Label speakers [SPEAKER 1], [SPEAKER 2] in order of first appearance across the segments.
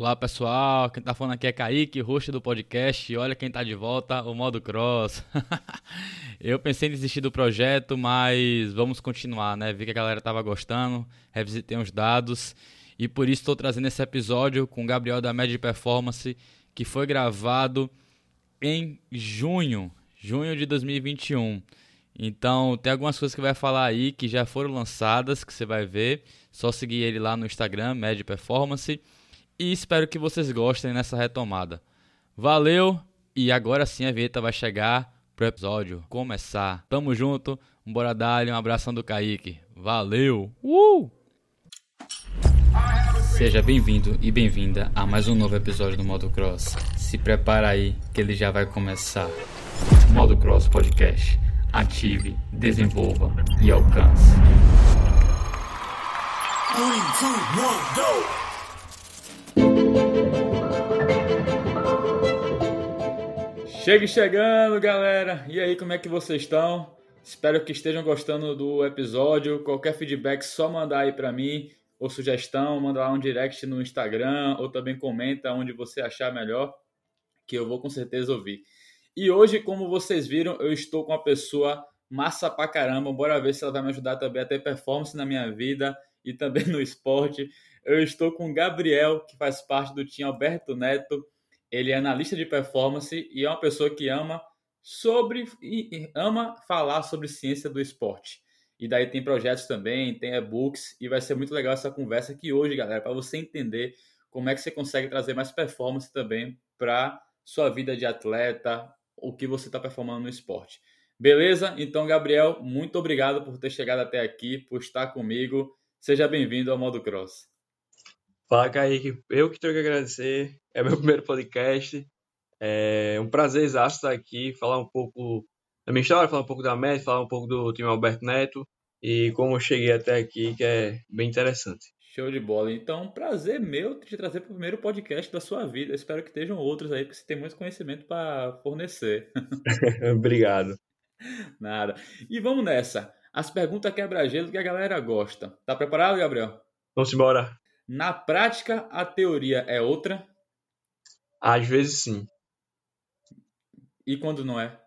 [SPEAKER 1] Olá pessoal, quem tá falando aqui é Kaique, host do podcast, e olha quem tá de volta, o Modo Cross. Eu pensei em desistir do projeto, mas vamos continuar, né? Vi que a galera tava gostando, revisitei uns dados, e por isso estou trazendo esse episódio com o Gabriel da Média Performance, que foi gravado em junho de 2021. Então, tem algumas coisas que vai falar aí que já foram lançadas, que você vai ver. Só seguir ele lá no Instagram, Média Performance. E espero que vocês gostem nessa retomada. Valeu! E agora sim a vinheta vai chegar pro episódio começar. Tamo junto, bora dar um abração do Kaique. Valeu! Seja bem-vindo e bem-vinda a mais um novo episódio do Modo Cross. Se prepara aí que ele já vai começar. Modo Cross Podcast. Ative, desenvolva e alcance. 3, 2, 1, go! Chegando, galera! E aí, como é que vocês estão? Espero que estejam gostando do episódio. Qualquer feedback, só mandar aí pra mim, ou sugestão, manda lá um direct no Instagram, ou também comenta onde você achar melhor, que eu vou com certeza ouvir. E hoje, como vocês viram, eu estou com uma pessoa massa pra caramba. Bora ver se ela vai me ajudar também a ter performance na minha vida e também no esporte. Eu estou com o Gabriel, que faz parte do time Alberto Neto. Ele é analista de performance e é uma pessoa que ama falar sobre ciência do esporte. E daí tem projetos também, tem e-books, e vai ser muito legal essa conversa aqui hoje, galera, para você entender como é que você consegue trazer mais performance também para sua vida de atleta, o que você está performando no esporte. Beleza? Então, Gabriel, muito obrigado por ter chegado até aqui, por estar comigo. Seja bem-vindo ao Modo Cross.
[SPEAKER 2] Fala, Kaique. Eu que tenho que agradecer. É meu primeiro podcast. É um prazer exato estar aqui, falar um pouco da minha história, falar um pouco da MED, falar um pouco do time Alberto Neto e como eu cheguei até aqui, que é bem interessante.
[SPEAKER 1] Show de bola. Então, prazer meu te trazer para o primeiro podcast da sua vida. Eu espero que estejam outros aí, porque você tem muito conhecimento para fornecer.
[SPEAKER 2] Obrigado.
[SPEAKER 1] Nada. E vamos nessa. As perguntas quebra-gelo que a galera gosta. Tá preparado, Gabriel?
[SPEAKER 2] Vamos embora.
[SPEAKER 1] Na prática, a teoria é outra.
[SPEAKER 2] Às vezes sim.
[SPEAKER 1] E quando não é?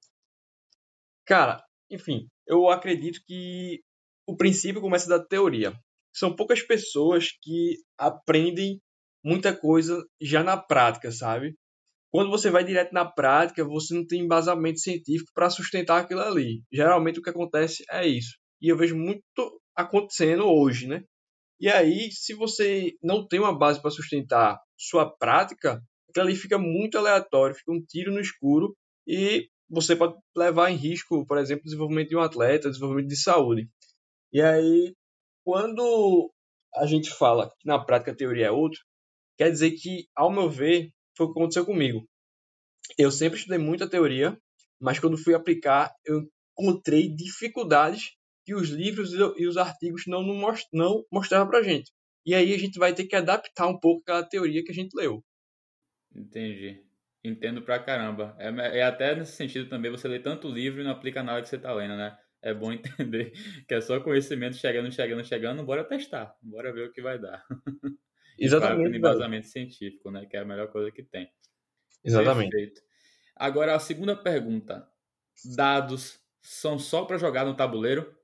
[SPEAKER 2] Cara, enfim, eu acredito que o princípio começa da teoria. São poucas pessoas que aprendem muita coisa já na prática, sabe? Quando você vai direto na prática, você não tem embasamento científico para sustentar aquilo ali. Geralmente o que acontece é isso. E eu vejo muito acontecendo hoje, né? E aí, se você não tem uma base para sustentar sua prática, aquilo ali fica muito aleatório, fica um tiro no escuro e você pode levar em risco, por exemplo, o desenvolvimento de um atleta, o desenvolvimento de saúde. E aí, quando a gente fala que na prática a teoria é outra, quer dizer que, ao meu ver, foi o que aconteceu comigo. Eu sempre estudei muita teoria, mas quando fui aplicar, eu encontrei dificuldades que os livros e os artigos não mostravam para a gente. E aí a gente vai ter que adaptar um pouco aquela teoria que a gente leu.
[SPEAKER 1] Entendi. Entendo pra caramba. É até nesse sentido também, você lê tanto livro e não aplica nada que você tá lendo, né? É bom entender que é só conhecimento chegando. Bora testar. Bora ver o que vai dar. E claro, tendo
[SPEAKER 2] Exatamente, velho.
[SPEAKER 1] embasamento científico, né? Que é a melhor coisa que tem.
[SPEAKER 2] Exatamente.
[SPEAKER 1] Perfeito. Agora, a segunda pergunta. Dados são só para jogar no tabuleiro?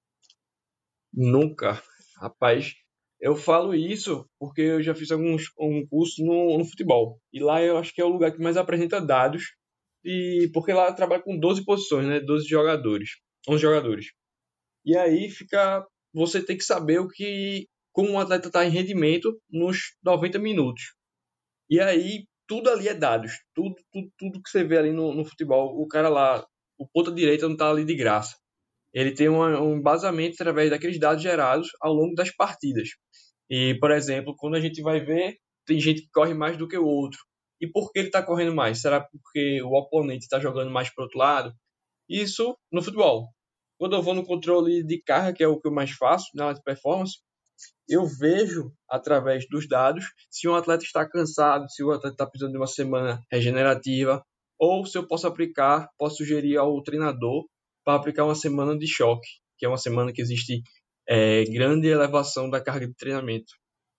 [SPEAKER 2] Nunca. Rapaz, eu falo isso porque eu já fiz um curso no futebol. E lá eu acho que é o lugar que mais apresenta dados. E porque lá trabalha com 12 posições, né? 12 jogadores. 11 jogadores. E aí fica. Você tem que saber como um atleta está em rendimento nos 90 minutos. E aí tudo ali é dados. Tudo que você vê ali no futebol, o cara lá, o ponta direita não está ali de graça. Ele tem um embasamento através daqueles dados gerados ao longo das partidas. E, por exemplo, quando a gente vai ver, tem gente que corre mais do que o outro. E por que ele está correndo mais? Será porque o oponente está jogando mais para o outro lado? Isso no futebol. Quando eu vou no controle de carga, que é o que eu mais faço na área de performance, eu vejo, através dos dados, se um atleta está cansado, se o atleta está precisando de uma semana regenerativa, ou se eu posso sugerir ao treinador para aplicar uma semana de choque, que é uma semana que existe grande elevação da carga de treinamento.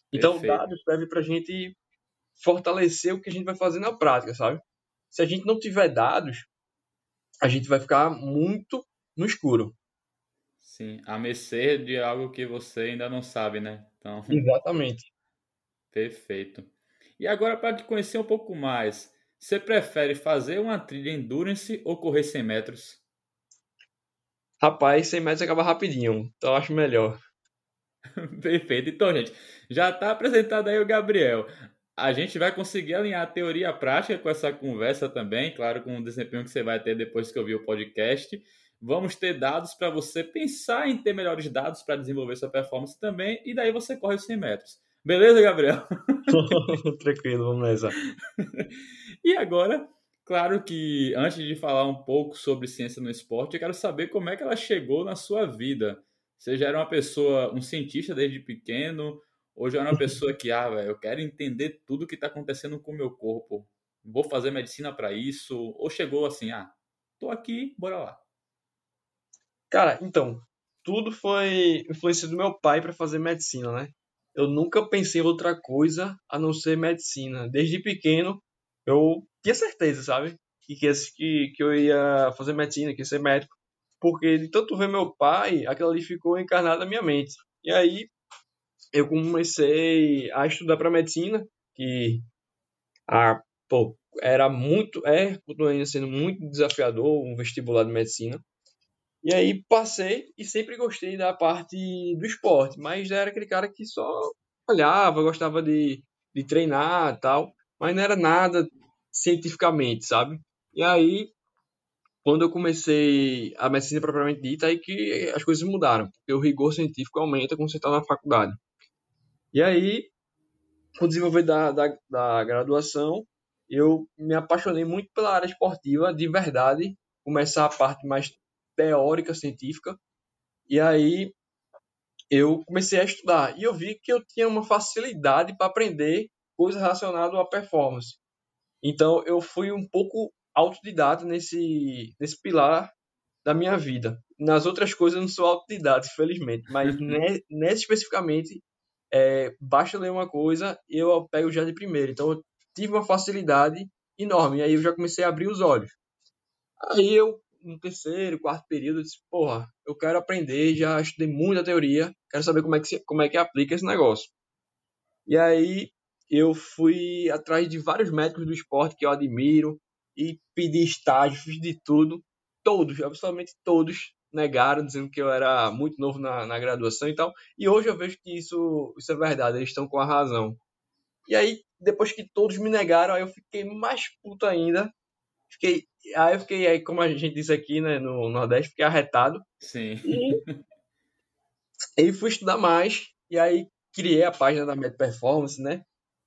[SPEAKER 2] Então,
[SPEAKER 1] Perfeito.
[SPEAKER 2] dados servem para a gente fortalecer o que a gente vai fazer na prática, sabe? Se a gente não tiver dados, a gente vai ficar muito no escuro.
[SPEAKER 1] Sim, a mercê de algo que você ainda não sabe, né? Então,
[SPEAKER 2] Exatamente.
[SPEAKER 1] perfeito. E agora, para te conhecer um pouco mais, você prefere fazer uma trilha endurance ou correr 100 metros?
[SPEAKER 2] Rapaz, 100 metros acaba rapidinho, então eu acho melhor.
[SPEAKER 1] Perfeito. Então, gente, já está apresentado aí o Gabriel. A gente vai conseguir alinhar a teoria e a prática com essa conversa também, claro, com o desempenho que você vai ter depois que ouvir o podcast. Vamos ter dados para você pensar em ter melhores dados para desenvolver sua performance também, e daí você corre os 100 metros. Beleza, Gabriel?
[SPEAKER 2] Tranquilo, vamos nessa.
[SPEAKER 1] E agora, claro que antes de falar um pouco sobre ciência no esporte, eu quero saber como é que ela chegou na sua vida. Você já era uma pessoa, um cientista desde pequeno, ou já era uma pessoa que, velho, eu quero entender tudo que está acontecendo com o meu corpo, vou fazer medicina para isso, ou chegou assim, tô aqui, bora lá.
[SPEAKER 2] Cara, então, tudo foi influência do meu pai para fazer medicina, né? Eu nunca pensei em outra coisa a não ser medicina. Desde pequeno, eu tinha certeza, sabe? Que eu ia fazer medicina, que ia ser médico. Porque de tanto ver meu pai, aquilo ali ficou encarnado na minha mente. E aí, eu comecei a estudar para medicina, que, pô, era muito, continua ainda sendo muito desafiador um vestibular de medicina. E aí passei e sempre gostei da parte do esporte, mas era aquele cara que só olhava, gostava de treinar e tal, mas não era nada cientificamente, sabe? E aí, quando eu comecei a medicina propriamente dita, aí que as coisas mudaram, porque o rigor científico aumenta quando você está na faculdade. E aí, com o desenvolver da graduação, eu me apaixonei muito pela área esportiva, de verdade, começar a parte mais teórica, científica, e aí eu comecei a estudar e eu vi que eu tinha uma facilidade para aprender coisas relacionadas à performance. Então eu fui um pouco autodidata nesse pilar da minha vida. Nas outras coisas eu não sou autodidata, infelizmente, mas nessa especificamente, basta ler uma coisa e eu pego já de primeira. Então eu tive uma facilidade enorme e aí eu já comecei a abrir os olhos. Aí eu, no terceiro, quarto período, eu disse, porra, eu quero aprender, já estudei muita teoria, quero saber como é que aplica esse negócio. E aí eu fui atrás de vários médicos do esporte que eu admiro e pedi estágio, fiz de tudo. Todos, absolutamente todos, negaram, dizendo que eu era muito novo na graduação e tal. E hoje eu vejo que isso é verdade, eles estão com a razão. E aí, depois que todos me negaram, aí eu fiquei mais puto ainda. Fiquei, aí, como a gente disse aqui, né, no Nordeste, fiquei arretado.
[SPEAKER 1] Sim.
[SPEAKER 2] E aí fui estudar mais. E aí criei a página da Meta Performance, né?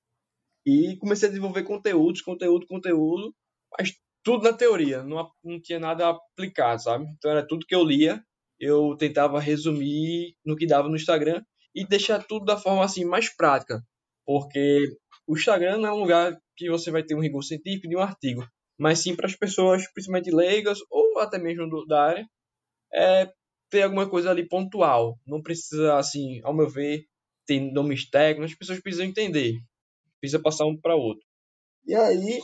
[SPEAKER 2] E comecei a desenvolver conteúdo, mas tudo na teoria, não tinha nada aplicado, sabe? Então era tudo que eu lia, eu tentava resumir no que dava no Instagram e deixar tudo da forma assim mais prática, porque o Instagram não é um lugar que você vai ter um rigor científico de um artigo, mas sim para as pessoas, principalmente leigas ou até mesmo da área, é ter alguma coisa ali pontual. Não precisa, assim, ao meu ver, ter nomes técnicos, as pessoas precisam entender, precisa passar um para outro. E aí,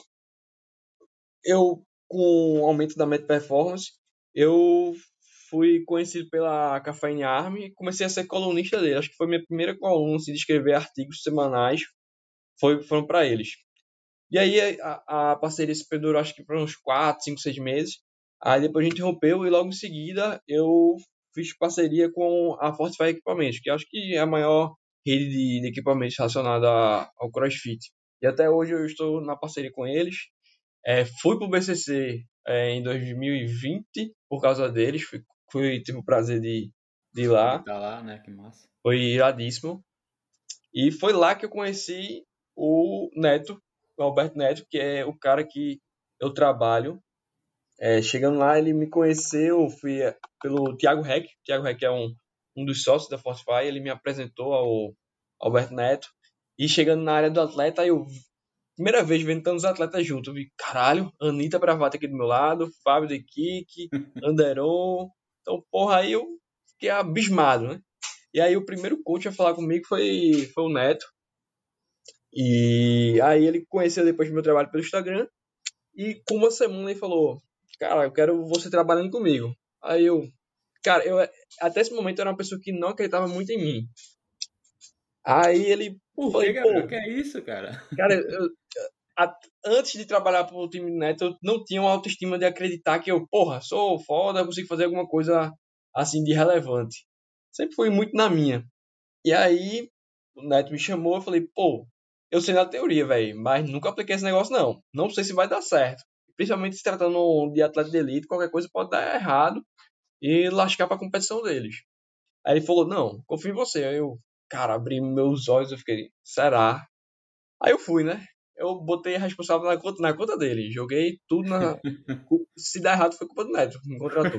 [SPEAKER 2] eu, com o aumento da Meta Performance, eu fui conhecido pela Caffeine Army e comecei a ser colunista dele. Acho que foi minha primeira coluna assim, de escrever artigos semanais, foram para eles. E aí a parceria se perdurou acho que por uns 4, 5, 6 meses. Aí depois a gente rompeu e logo em seguida eu fiz parceria com a Fortify Equipamentos, que acho que é a maior rede de equipamentos relacionada ao CrossFit. E até hoje eu estou na parceria com eles. Fui para o BCC em 2020 por causa deles. Tive o prazer de ir
[SPEAKER 1] De
[SPEAKER 2] lá.
[SPEAKER 1] estar lá, né? Que massa.
[SPEAKER 2] Foi iradíssimo. E foi lá que eu conheci o Neto, o Alberto Neto, que é o cara que eu trabalho. Chegando lá, ele me conheceu, fui pelo Thiago Reck. O Thiago Reck é um dos sócios da Fortify. Ele me apresentou ao Alberto Neto. E chegando na área do atleta, eu primeira vez vendo tantos atletas juntos. Eu vi, caralho, Anitta Bravata aqui do meu lado, Fábio de Kik, Anderon. Então, porra, aí eu fiquei abismado, né? E aí o primeiro coach a falar comigo foi o Neto. E aí ele conheceu depois do meu trabalho pelo Instagram e com uma semana ele falou, cara, eu quero você trabalhando comigo. Aí eu, cara, eu até esse momento eu era uma pessoa que não acreditava muito em mim. Aí ele,
[SPEAKER 1] Por que,
[SPEAKER 2] falei,
[SPEAKER 1] Gabriel?
[SPEAKER 2] pô,
[SPEAKER 1] Que é isso, cara?
[SPEAKER 2] cara, antes de trabalhar para o time Neto, eu não tinha uma autoestima de acreditar que eu, porra, sou foda, consigo fazer alguma coisa assim de relevante. Sempre fui muito na minha. E aí, o Neto me chamou, eu falei, pô, eu sei na teoria, velho, mas nunca apliquei esse negócio, não. Não sei se vai dar certo. Principalmente se tratando de atleta de elite, qualquer coisa pode dar errado e lascar pra competição deles. Aí ele falou, não, confio em você. Aí eu, cara, abri meus olhos, eu fiquei, será? Aí eu fui, né? Eu botei a responsável na conta dele. Joguei tudo na. Se der errado, foi culpa do Neto, que me contratou.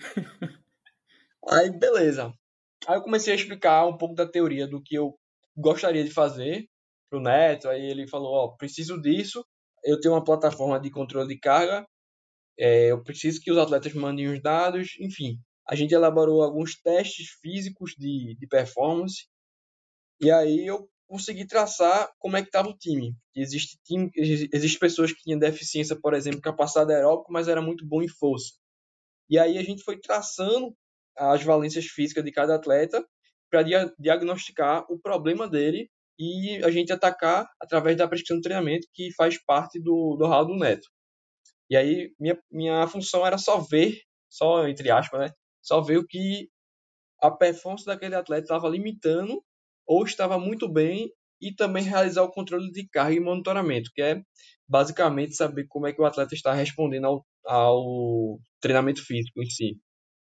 [SPEAKER 2] Aí, beleza. Aí eu comecei a explicar um pouco da teoria do que eu gostaria de fazer pro Neto. Aí ele falou, ó, preciso disso. Eu tenho uma plataforma de controle de carga. Eu preciso que os atletas mandem os dados. Enfim, a gente elaborou alguns testes físicos de performance. E aí eu consegui traçar como é que estava o time. Existe pessoas que tinham deficiência, por exemplo, em capacidade aeróbica, mas era muito bom em força. E aí a gente foi traçando as valências físicas de cada atleta para diagnosticar o problema dele e a gente atacar através da prescrição de treinamento que faz parte do Raul do Neto. E aí minha função era só ver, só entre aspas, né? Só ver o que a performance daquele atleta estava limitando ou estava muito bem e também realizar o controle de carga e monitoramento, que é basicamente saber como é que o atleta está respondendo ao treinamento físico em si.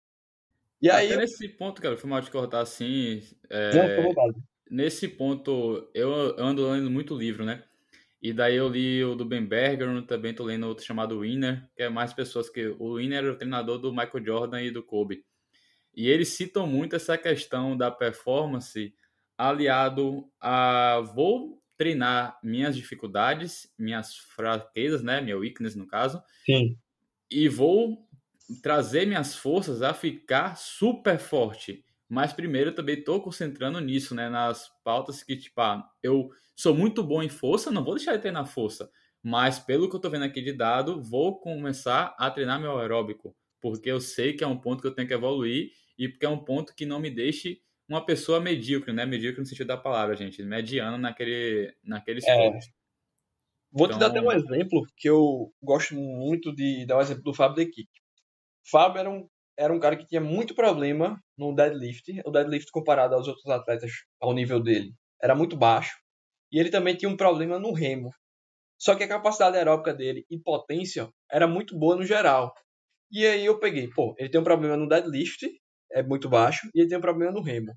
[SPEAKER 2] E aí,
[SPEAKER 1] Até nesse ponto, cara, foi mal te cortar assim.
[SPEAKER 2] não, tô vontade.
[SPEAKER 1] Nesse ponto, eu ando lendo muito livro, né? E daí eu li o do Ben Bergeron, também tô lendo outro chamado Winner, que é mais pessoas que... O Winner era o treinador do Michael Jordan e do Kobe. E eles citam muito essa questão da performance aliado a vou treinar minhas dificuldades, minhas fraquezas, né, minha weakness no caso,
[SPEAKER 2] Sim,
[SPEAKER 1] e vou trazer minhas forças a ficar super forte. Mas primeiro eu também estou concentrando nisso, né? Nas pautas que, tipo, eu sou muito bom em força, não vou deixar de treinar força. Mas pelo que eu estou vendo aqui de dado, vou começar a treinar meu aeróbico. Porque eu sei que é um ponto que eu tenho que evoluir e porque é um ponto que não me deixe uma pessoa medíocre, né? Medíocre no sentido da palavra, gente. Mediano naquele
[SPEAKER 2] é,
[SPEAKER 1] esporte.
[SPEAKER 2] vou te dar até um
[SPEAKER 1] Então,
[SPEAKER 2] exemplo que eu gosto muito de dar o exemplo do Fábio Dequique. Fábio era um cara que tinha muito problema no deadlift. O deadlift comparado aos outros atletas ao nível dele era muito baixo. E ele também tinha um problema no remo. Só que a capacidade aeróbica dele e potência era muito boa no geral. E aí eu peguei, pô, ele tem um problema no deadlift, é muito baixo, e ele tem um problema no remo.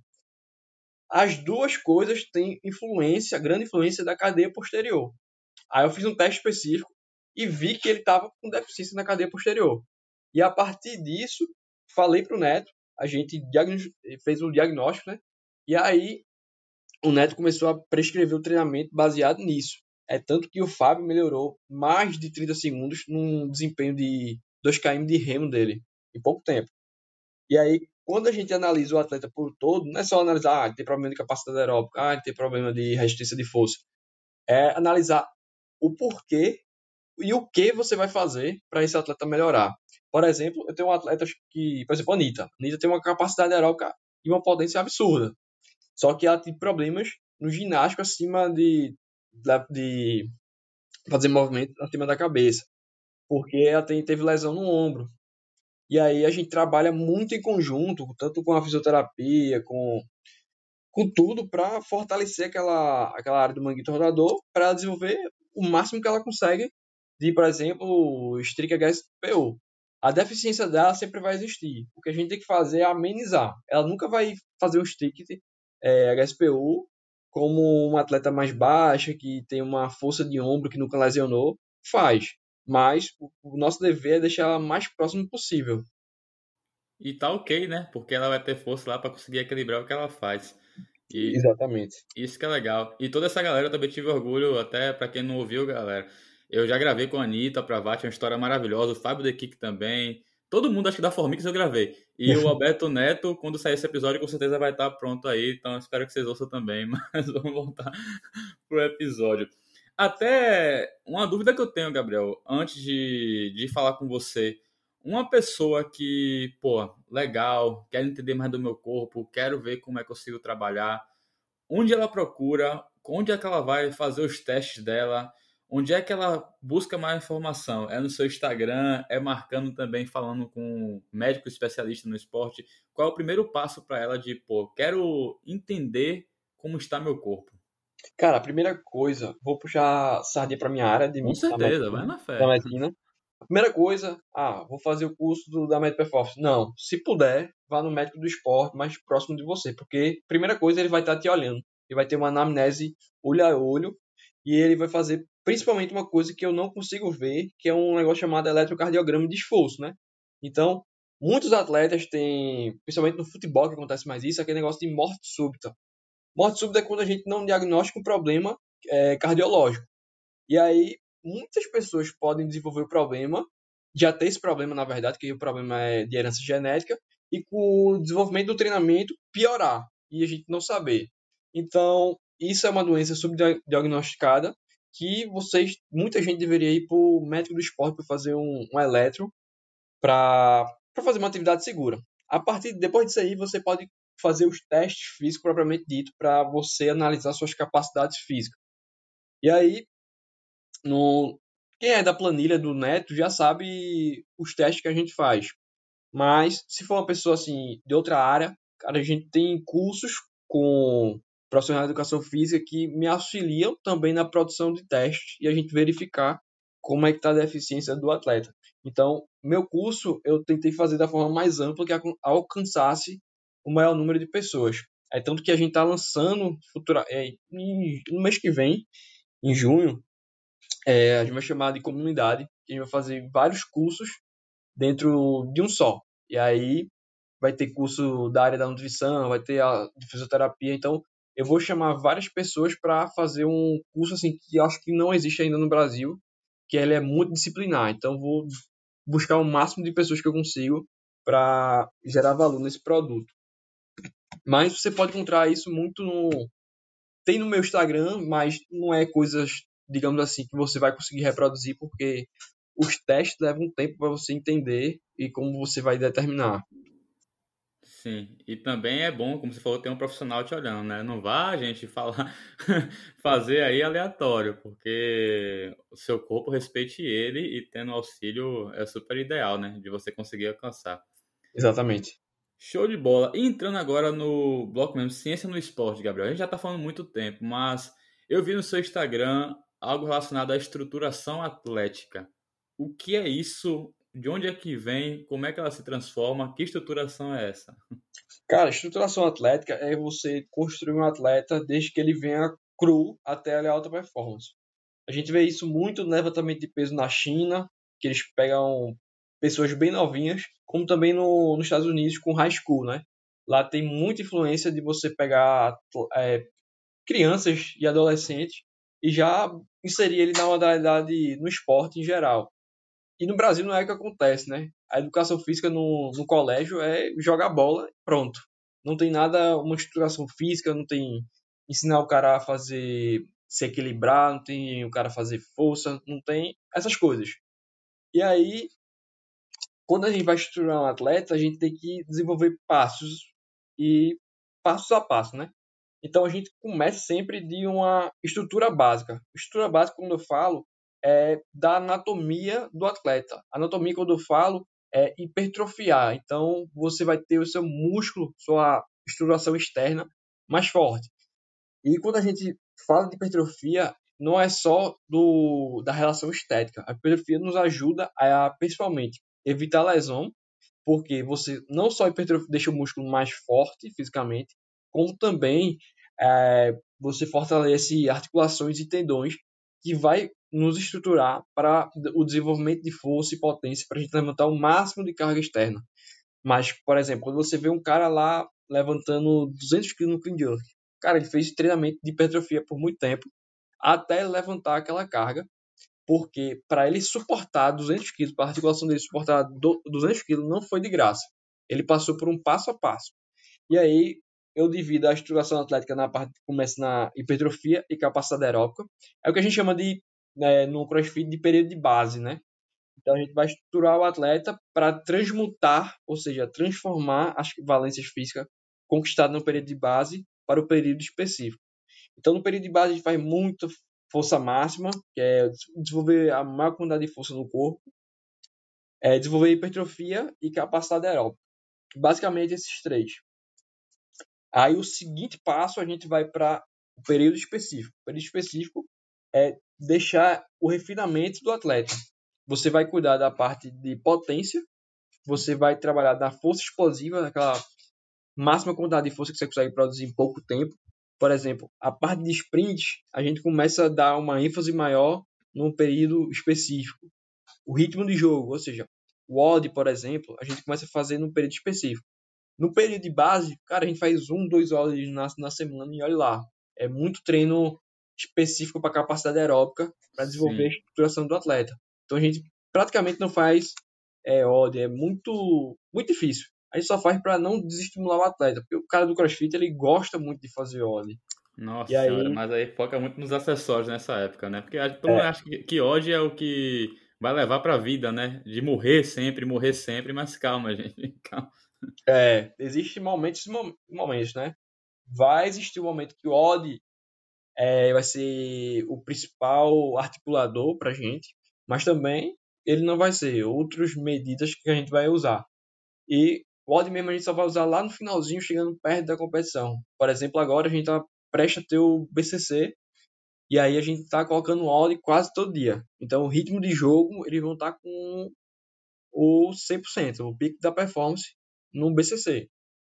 [SPEAKER 2] As duas coisas têm influência, grande influência da cadeia posterior. Aí eu fiz um teste específico e vi que ele estava com deficiência na cadeia posterior. E a partir disso, falei para o Neto, a gente fez um diagnóstico, né? E aí o Neto começou a prescrever o treinamento baseado nisso. É tanto que o Fábio melhorou mais de 30 segundos num desempenho de 2 km de remo dele, em pouco tempo. E aí, quando a gente analisa o atleta por todo, não é só analisar, ele tem problema de capacidade aeróbica, ele tem problema de resistência de força. É analisar o porquê e o que você vai fazer para esse atleta melhorar. Por exemplo, eu tenho um atleta que, por exemplo, a Anitta. A Anitta tem uma capacidade aeróbica e uma potência absurda. Só que ela tem problemas no ginástico acima de fazer movimento acima da cabeça, porque ela teve lesão no ombro. E aí a gente trabalha muito em conjunto, tanto com a fisioterapia, com tudo, para fortalecer aquela área do manguito rotador, para desenvolver o máximo que ela consegue de, por exemplo, o Strict HSPU. A deficiência dela sempre vai existir. O que a gente tem que fazer é amenizar. Ela nunca vai fazer o Strict HSPU como uma atleta mais baixa, que tem uma força de ombro que nunca lesionou, faz. Mas o nosso dever é deixar ela mais próximo possível.
[SPEAKER 1] e tá ok, né? Porque ela vai ter força lá para conseguir equilibrar o que ela faz. E
[SPEAKER 2] Exatamente.
[SPEAKER 1] isso que é legal. E toda essa galera eu também tive orgulho, até para quem não ouviu, galera. Eu já gravei com a Anitta Pravati, uma história maravilhosa. O Fábio De Kik também. todo mundo, acho que da Formix eu gravei. E o Alberto Neto, quando sair esse episódio, com certeza vai estar pronto aí. Então espero que vocês ouçam também. Mas vamos voltar pro episódio. Até uma dúvida que eu tenho, Gabriel, antes de falar com você. Uma pessoa que, pô, legal, quero entender mais do meu corpo, quero ver como é que eu consigo trabalhar. Onde ela procura, onde é que ela vai fazer os testes dela, onde é que ela busca mais informação? É no seu Instagram, é marcando também, falando com um médico especialista no esporte. Qual é o primeiro passo para ela de, pô, quero entender como está meu corpo?
[SPEAKER 2] Cara, a primeira coisa, vou puxar sardinha para minha área
[SPEAKER 1] Com
[SPEAKER 2] da
[SPEAKER 1] certeza, vai
[SPEAKER 2] medicina.
[SPEAKER 1] na
[SPEAKER 2] Da
[SPEAKER 1] fé.
[SPEAKER 2] medicina. A primeira coisa, vou fazer o curso da Med Performance. Não, se puder, vá no médico do esporte mais próximo de você, porque primeira coisa ele vai estar te olhando, ele vai ter uma anamnese olho a olho e ele vai fazer principalmente uma coisa que eu não consigo ver, que é um negócio chamado eletrocardiograma de esforço, né? Então, muitos atletas têm, principalmente no futebol que acontece mais isso, aquele negócio de morte súbita. Morte súbita é quando a gente não diagnostica um problema cardiológico. E aí, muitas pessoas podem desenvolver o problema, já ter esse problema, na verdade, que o problema é de herança genética, e com o desenvolvimento do treinamento piorar, e a gente não saber. Então, isso é uma doença subdiagnosticada que muita gente deveria ir para o médico do esporte para fazer um eletro, para fazer uma atividade segura. Depois disso aí, você pode fazer os testes físicos propriamente dito para você analisar suas capacidades físicas. E aí, no, quem é da planilha do Neto já sabe os testes que a gente faz. Mas se for uma pessoa assim de outra área, cara, a gente tem cursos com profissionais de educação física que me auxiliam também na produção de testes e a gente verificar como é que está a deficiência do atleta. Então, meu curso eu tentei fazer da forma mais ampla que alcançasse o maior número de pessoas. É tanto que a gente está lançando no mês que vem, em junho, a gente vai chamar de comunidade, que a gente vai fazer vários cursos dentro de um só. E aí vai ter curso da área da nutrição, vai ter a de fisioterapia, então eu vou chamar várias pessoas para fazer um curso assim que eu acho que não existe ainda no Brasil, que ele é multidisciplinar. Então vou buscar o máximo de pessoas que eu consigo para gerar valor nesse produto. Mas você pode encontrar isso muito tem no meu Instagram, mas não é coisas, digamos assim, que você vai conseguir reproduzir, porque os testes levam um tempo para você entender e como você vai determinar.
[SPEAKER 1] Sim, e também é bom, como você falou, ter um profissional te olhando, né? Não vá, gente, falar, fazer aí aleatório, porque o seu corpo respeite ele e tendo auxílio é super ideal, né? De você conseguir alcançar.
[SPEAKER 2] Exatamente.
[SPEAKER 1] Show de bola. E entrando agora no bloco mesmo, ciência no esporte, Gabriel. A gente já tá falando muito tempo, mas eu vi no seu Instagram algo relacionado à estruturação atlética. O que é isso? De onde é que vem? Como é que ela se transforma? Que estruturação é essa?
[SPEAKER 2] Cara, estruturação atlética é você construir um atleta desde que ele venha cru até a alta performance. A gente vê isso muito no levantamento de peso na China, que eles pegam pessoas bem novinhas, como também nos Estados Unidos com high school, né? Lá tem muita influência de você pegar crianças e adolescentes e já inserir ele na modalidade, no esporte em geral. E no Brasil não é o que acontece, né? A educação física no colégio é jogar bola, pronto. Não tem nada, uma estruturação física, não tem ensinar o cara a fazer se equilibrar, não tem o cara a fazer força, não tem essas coisas. E aí, quando a gente vai estruturar um atleta, a gente tem que desenvolver passos a passo, né? Então a gente começa sempre de uma estrutura básica. Estrutura básica, quando eu falo, é da anatomia do atleta. Anatomia, quando eu falo, é hipertrofiar. Então você vai ter o seu músculo, sua estruturação externa mais forte. E quando a gente fala de hipertrofia, não é só da relação estética. A hipertrofia nos ajuda a, principalmente, evitar lesão, porque você não só deixa o músculo mais forte fisicamente, como também você fortalece articulações e tendões que vai nos estruturar para o desenvolvimento de força e potência para a gente levantar o máximo de carga externa. Mas, por exemplo, quando você vê um cara lá levantando 200 quilos no clean jerk, cara, ele fez treinamento de hipertrofia por muito tempo até levantar aquela carga porque para ele suportar 200 quilos, para a articulação dele suportar 200 quilos, não foi de graça. Ele passou por um passo a passo. E aí eu divido a estruturação atlética na parte que começa na hipertrofia e capacidade aeróbica. É o que a gente chama de, no CrossFit, de período de base, né? Então a gente vai estruturar o atleta para transmutar, ou seja, transformar as valências físicas conquistadas no período de base para o período específico. Então no período de base a gente faz muita força máxima, que é desenvolver a maior quantidade de força no corpo, desenvolver hipertrofia e capacidade aeróbica. Basicamente esses três. Aí o seguinte passo a gente vai para o período específico. O período específico é deixar o refinamento do atleta. Você vai cuidar da parte de potência, você vai trabalhar na força explosiva, naquela máxima quantidade de força que você consegue produzir em pouco tempo. Por exemplo, a parte de sprint, a gente começa a dar uma ênfase maior num período específico. O ritmo de jogo, ou seja, o WOD, por exemplo, a gente começa a fazer num período específico. No período de base, cara, a gente faz 2 horas na semana e olha lá. É muito treino específico para capacidade aeróbica para desenvolver a
[SPEAKER 1] Sim.
[SPEAKER 2] estruturação do atleta. Então a gente praticamente não faz OD, é muito difícil. A gente só faz para não desestimular o atleta, porque o cara do CrossFit ele gosta muito de fazer OD.
[SPEAKER 1] Nossa
[SPEAKER 2] E
[SPEAKER 1] senhora,
[SPEAKER 2] aí,
[SPEAKER 1] mas aí foca muito nos acessórios nessa época, né? Porque todo mundo
[SPEAKER 2] é,
[SPEAKER 1] acha que ódio é o que vai levar pra vida, né? De morrer sempre, mas calma, gente, calma.
[SPEAKER 2] existe momentos e momentos, né? Vai existir um momento que o OD vai ser o principal articulador para a gente, mas também ele não vai ser outras medidas que a gente vai usar. E o odd mesmo a gente só vai usar lá no finalzinho, chegando perto da competição. Por exemplo, agora a gente está prestes a ter o BCC e aí a gente está colocando o odd quase todo dia. Então o ritmo de jogo eles vão estar com o 100%, o pico da performance no BCC.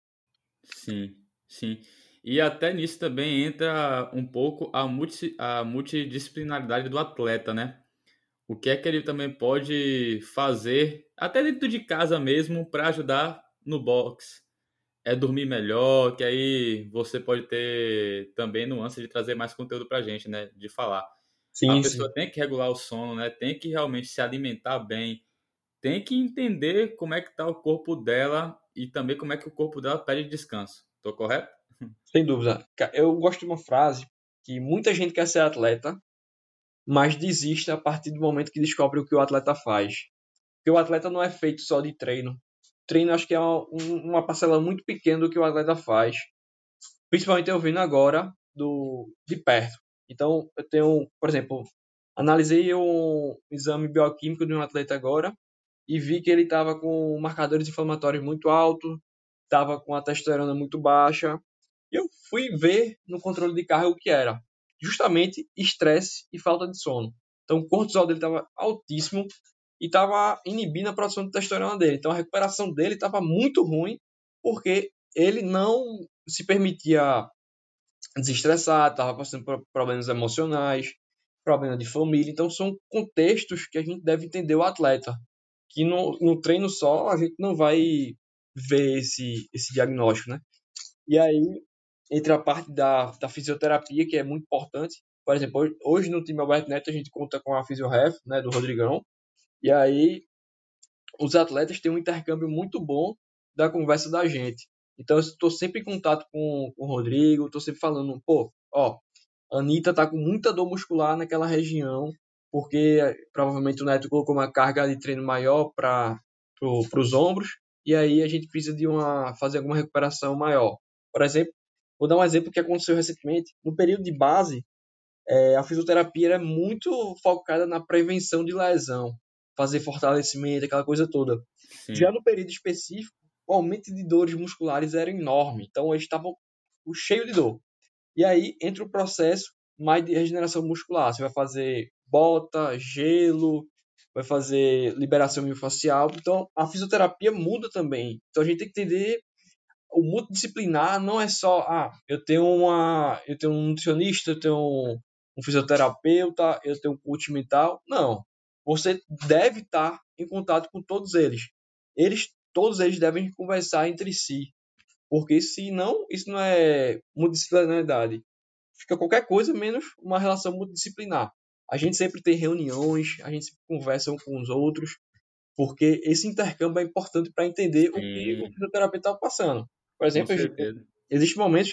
[SPEAKER 1] Sim, sim. E até nisso também entra um pouco a multidisciplinaridade do atleta, né? O que é que ele também pode fazer, até dentro de casa mesmo, para ajudar no box. É dormir melhor, que aí você pode ter também nuance de trazer mais conteúdo pra gente, né? De falar. A
[SPEAKER 2] Sim, sim.
[SPEAKER 1] pessoa tem que regular o sono, né? Tem que realmente se alimentar bem, tem que entender como é que tá o corpo dela e também como é que o corpo dela pede descanso. Tô correto?
[SPEAKER 2] Sem dúvida. Eu gosto de uma frase que muita gente quer ser atleta, mas desiste a partir do momento que descobre o que o atleta faz. Porque o atleta não é feito só de treino. Treino acho que é uma parcela muito pequena do que o atleta faz. Principalmente eu vendo agora de perto. Então, eu tenho, por exemplo, analisei um exame bioquímico de um atleta agora e vi que ele estava com marcadores inflamatórios muito altos, estava com a testosterona muito baixa. E eu fui ver no controle de carga o que era. Justamente estresse e falta de sono. Então, o cortisol dele estava altíssimo e estava inibindo a produção de testosterona dele. Então, a recuperação dele estava muito ruim porque ele não se permitia desestressar, estava passando por problemas emocionais, problema de família. Então, são contextos que a gente deve entender o atleta. Que no treino só a gente não vai ver esse diagnóstico, né? E aí, entre a parte da fisioterapia, que é muito importante. Por exemplo, hoje no time Alberto Neto a gente conta com a FisioRef, né, do Rodrigão. E aí, os atletas têm um intercâmbio muito bom da conversa da gente. Então, eu estou sempre em contato com o Rodrigo, estou sempre falando, pô, ó, a Anitta tá com muita dor muscular naquela região, porque provavelmente o Neto colocou uma carga de treino maior para os ombros, e aí a gente precisa fazer alguma recuperação maior. Por exemplo, vou dar um exemplo que aconteceu recentemente. No período de base, a fisioterapia é muito focada na prevenção de lesão, fazer fortalecimento, aquela coisa toda. Já
[SPEAKER 1] Sim.
[SPEAKER 2] no período específico, o aumento de dores musculares era enorme, então eles estavam cheios de dor. E aí entra o processo mais de regeneração muscular. Você vai fazer bota, gelo, vai fazer liberação miofascial. Então a fisioterapia muda também. Então a gente tem que entender o multidisciplinar não é só, eu tenho um nutricionista, eu tenho um fisioterapeuta, eu tenho um coach mental. Não. Você deve estar em contato com todos eles. Todos eles devem conversar entre si, porque senão isso não é multidisciplinaridade. Fica qualquer coisa menos uma relação multidisciplinar. A gente sempre tem reuniões, a gente sempre conversa um com os outros, porque esse intercâmbio é importante para entender o que o
[SPEAKER 1] Sim,
[SPEAKER 2] fisioterapeuta está passando. Por
[SPEAKER 1] com
[SPEAKER 2] exemplo,
[SPEAKER 1] certeza.
[SPEAKER 2] existem momentos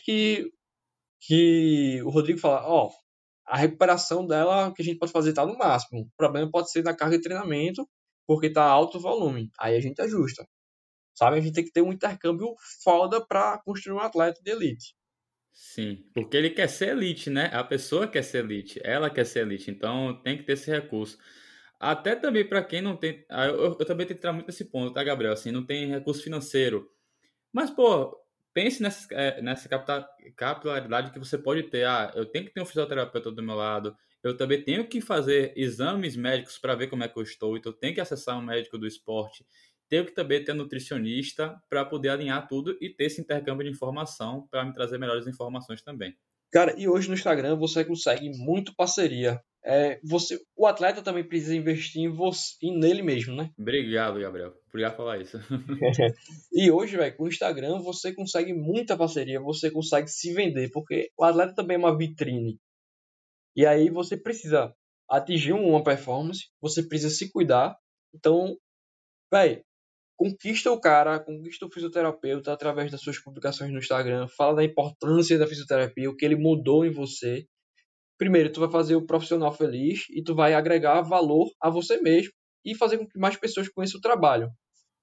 [SPEAKER 2] que o Rodrigo fala, ó, a recuperação dela que a gente pode fazer está no máximo. O problema pode ser na carga de treinamento, porque está alto o volume. Aí a gente ajusta. Sabe? A gente tem que ter um intercâmbio foda para construir um atleta de elite.
[SPEAKER 1] Sim, porque ele quer ser elite, né? A pessoa quer ser elite, ela quer ser elite, então tem que ter esse recurso. Até também para quem não tem. Eu também tenho que entrar muito nesse ponto, tá, Gabriel? Assim, não tem recurso financeiro. Mas, pô, pense nessa capilaridade que você pode ter. Ah, eu tenho que ter um fisioterapeuta do meu lado. Eu também tenho que fazer exames médicos para ver como é que eu estou. Então, eu tenho que acessar um médico do esporte. Tenho que também ter um nutricionista para poder alinhar tudo e ter esse intercâmbio de informação para me trazer melhores informações também.
[SPEAKER 2] Cara, e hoje no Instagram você consegue muito parceria. O atleta também precisa investir em você, e nele mesmo, né?
[SPEAKER 1] Obrigado, Gabriel. Obrigado por falar isso.
[SPEAKER 2] E hoje, velho, com o Instagram você consegue muita parceria, você consegue se vender, porque o atleta também é uma vitrine. E aí você precisa atingir uma performance, você precisa se cuidar. Então, velho, conquista o cara, conquista o fisioterapeuta através das suas publicações no Instagram, fala da importância da fisioterapia, o que ele mudou em você. Primeiro, tu vai fazer o profissional feliz e tu vai agregar valor a você mesmo e fazer com que mais pessoas conheçam o trabalho.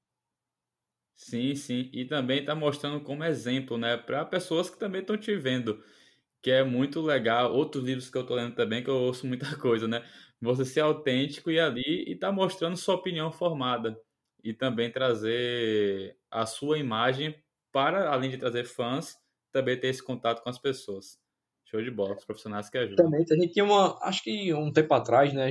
[SPEAKER 1] Sim, sim. E também está mostrando como exemplo, né, para pessoas que também estão te vendo, que é muito legal. Outros livros que eu tô lendo também, que eu ouço muita coisa, né? Você ser autêntico e ali e tá mostrando sua opinião formada. E também trazer a sua imagem para, além de trazer fãs, também ter esse contato com as pessoas. Show de bola, os profissionais que ajudam.
[SPEAKER 2] Também, a gente tinha acho que um tempo atrás, né,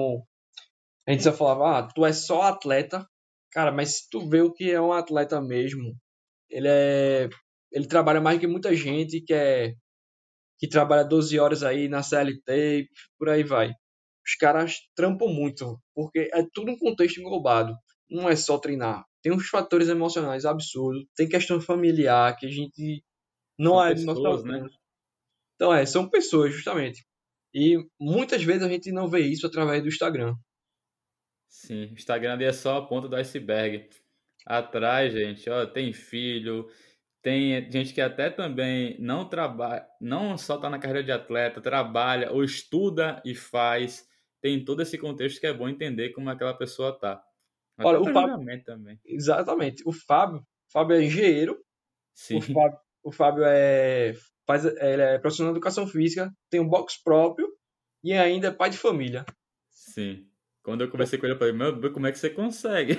[SPEAKER 2] a gente só falava, tu é só atleta, cara, mas se tu vê o que é um atleta mesmo, ele é, ele trabalha mais que muita gente que trabalha 12 horas aí na CLT, por aí vai. Os caras trampam muito, porque é tudo um contexto englobado. Não é só treinar. Tem uns fatores emocionais absurdos, tem questão familiar que a gente não
[SPEAKER 1] São
[SPEAKER 2] é do nosso
[SPEAKER 1] pessoas, né?
[SPEAKER 2] alcance. Então, são pessoas, justamente. E muitas vezes a gente não vê isso através do Instagram.
[SPEAKER 1] Sim, o Instagram ali é só a ponta do iceberg. Atrás, gente, ó, tem filho, tem gente que até também não trabalha, não só está na carreira de atleta, trabalha ou estuda e faz. Tem todo esse contexto que é bom entender como aquela pessoa tá. Até
[SPEAKER 2] Olha,
[SPEAKER 1] para julgamento também.
[SPEAKER 2] exatamente, o Fábio é engenheiro, o
[SPEAKER 1] Sim,
[SPEAKER 2] Fábio, o Fábio ele é profissional de educação física, tem um box próprio e ainda é pai de família.
[SPEAKER 1] sim. Quando eu conversei com ele, eu falei, meu Deus, como é que você consegue?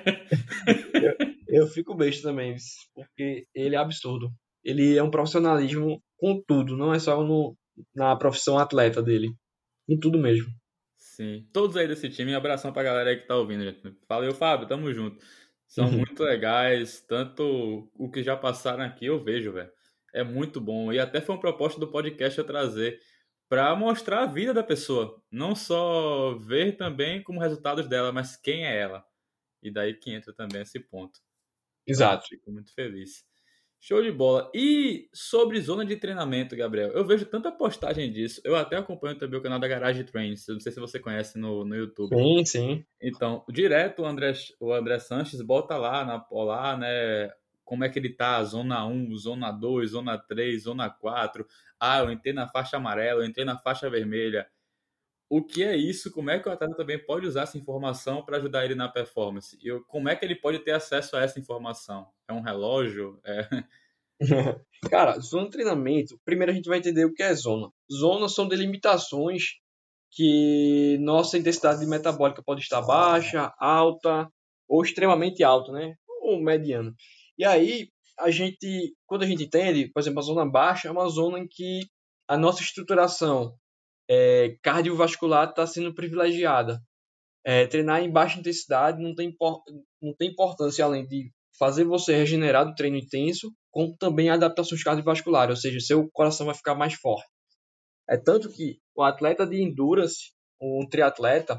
[SPEAKER 2] Eu, eu fico besta também, porque ele é absurdo. Ele é um profissionalismo com tudo, não é só na profissão atleta dele, em tudo mesmo.
[SPEAKER 1] Sim, todos aí desse time, um abração pra galera aí que tá ouvindo, gente. Valeu, Fábio, tamo junto. São muito legais, tanto o que já passaram aqui, eu vejo, velho. É muito bom. E até foi uma proposta do podcast eu trazer pra mostrar a vida da pessoa. Não só ver também como resultados dela, mas quem é ela. E daí que entra também esse ponto. Então,
[SPEAKER 2] Exato.
[SPEAKER 1] fico muito feliz. Show de bola. E sobre zona de treinamento, Gabriel, eu vejo tanta postagem disso. Eu até acompanho também o canal da Garage Trains. Eu não sei se você conhece no YouTube.
[SPEAKER 2] Sim, sim.
[SPEAKER 1] Então, direto o André Sanches bota lá lá, né? Como é que ele tá? Zona um, Zona 2, Zona 3, Zona 4. Ah, eu entrei na faixa amarela, eu entrei na faixa vermelha. O que é isso? Como é que o atleta também pode usar essa informação para ajudar ele na performance? E como é que ele pode ter acesso a essa informação? É um relógio?
[SPEAKER 2] Cara, zona de treinamento, primeiro a gente vai entender o que é zona. Zonas são delimitações que nossa intensidade metabólica pode estar baixa, alta ou extremamente alta, né? Ou mediana. E aí, quando a gente entende, por exemplo, a zona baixa é uma zona em que a nossa estruturação cardiovascular está sendo privilegiada. Treinar em baixa intensidade não tem importância além de fazer você regenerar do treino intenso, como também adaptações cardiovasculares, ou seja, seu coração vai ficar mais forte. É tanto que o atleta de endurance, um triatleta,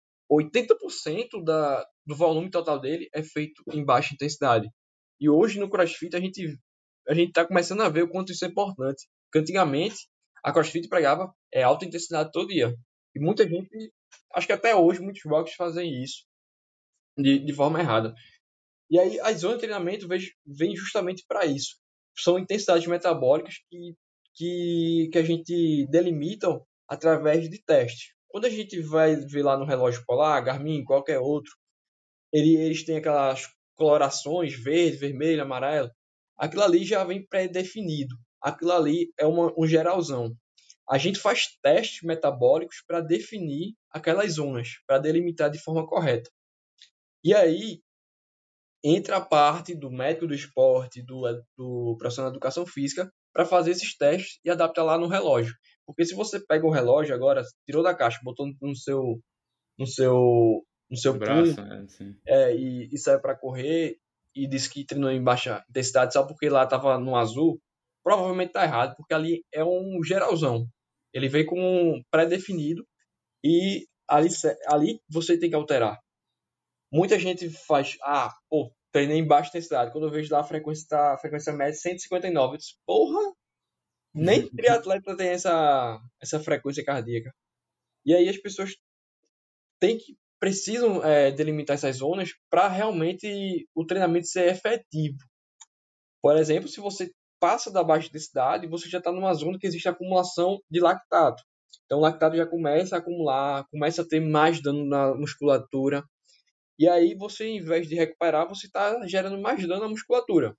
[SPEAKER 2] 80% do volume total dele é feito em baixa intensidade. E hoje no CrossFit a gente está começando a ver o quanto isso é importante. Porque antigamente a CrossFit pregava alta intensidade todo dia. E muita gente, acho que até hoje, muitos boxes fazem isso de forma errada. E aí, as zonas de treinamento vem justamente para isso. São intensidades metabólicas que a gente delimita através de testes. Quando a gente vai ver lá no relógio polar, Garmin, qualquer outro, eles têm aquelas colorações verde, vermelho, amarelo. Aquilo ali já vem pré-definido. Aquilo ali é um geralzão. A gente faz testes metabólicos para definir aquelas zonas, para delimitar de forma correta. E aí entra a parte do médico do esporte, do profissional de educação física, para fazer esses testes e adaptar lá no relógio. Porque se você pega o relógio agora, tirou da caixa, botou no seu, no seu punho,
[SPEAKER 1] Braço, assim.
[SPEAKER 2] e saiu para correr e disse que treinou em baixa intensidade só porque lá estava no azul, provavelmente está errado, porque ali é um geralzão. Ele vem como um pré-definido e ali você tem que alterar. Muita gente faz, pô, treinei em baixa intensidade. Quando eu vejo lá a frequência média 159, eu disse, porra, nem triatleta tem essa frequência cardíaca. E aí as pessoas precisam delimitar essas zonas para realmente o treinamento ser efetivo. Por exemplo, se você passa da baixa intensidade, você já está numa zona que existe acumulação de lactato. Então, o lactato já começa a acumular, começa a ter mais dano na musculatura. E aí, você, em vez de recuperar, você está gerando mais dano na musculatura.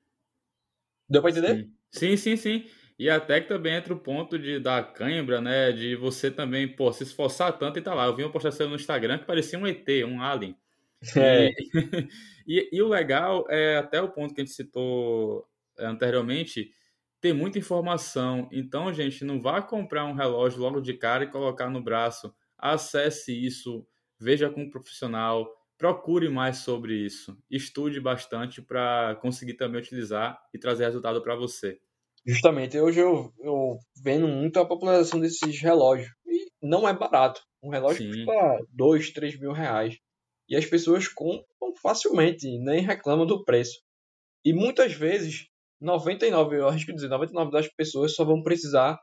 [SPEAKER 2] Deu para entender?
[SPEAKER 1] Sim. Sim, sim, sim. E até que também entra o ponto da cãibra, né? De você também, pô, se esforçar tanto e tá lá. Eu vi uma postagem no Instagram que parecia um ET, um alien. E,
[SPEAKER 2] É,
[SPEAKER 1] e o legal é até o ponto que a gente citou anteriormente, ter muita informação. Então, gente, não vá comprar um relógio logo de cara e colocar no braço. Acesse isso, veja com um profissional, procure mais sobre isso, estude bastante para conseguir também utilizar e trazer resultado para você.
[SPEAKER 2] justamente. Hoje eu vendo muito a popularização desses relógios. E não é barato. Um relógio custa
[SPEAKER 1] Sim,
[SPEAKER 2] 2, 3 mil reais. E as pessoas compram facilmente, nem reclamam do preço. E muitas vezes, 99, eu acho que dizer, 99 das pessoas só vão precisar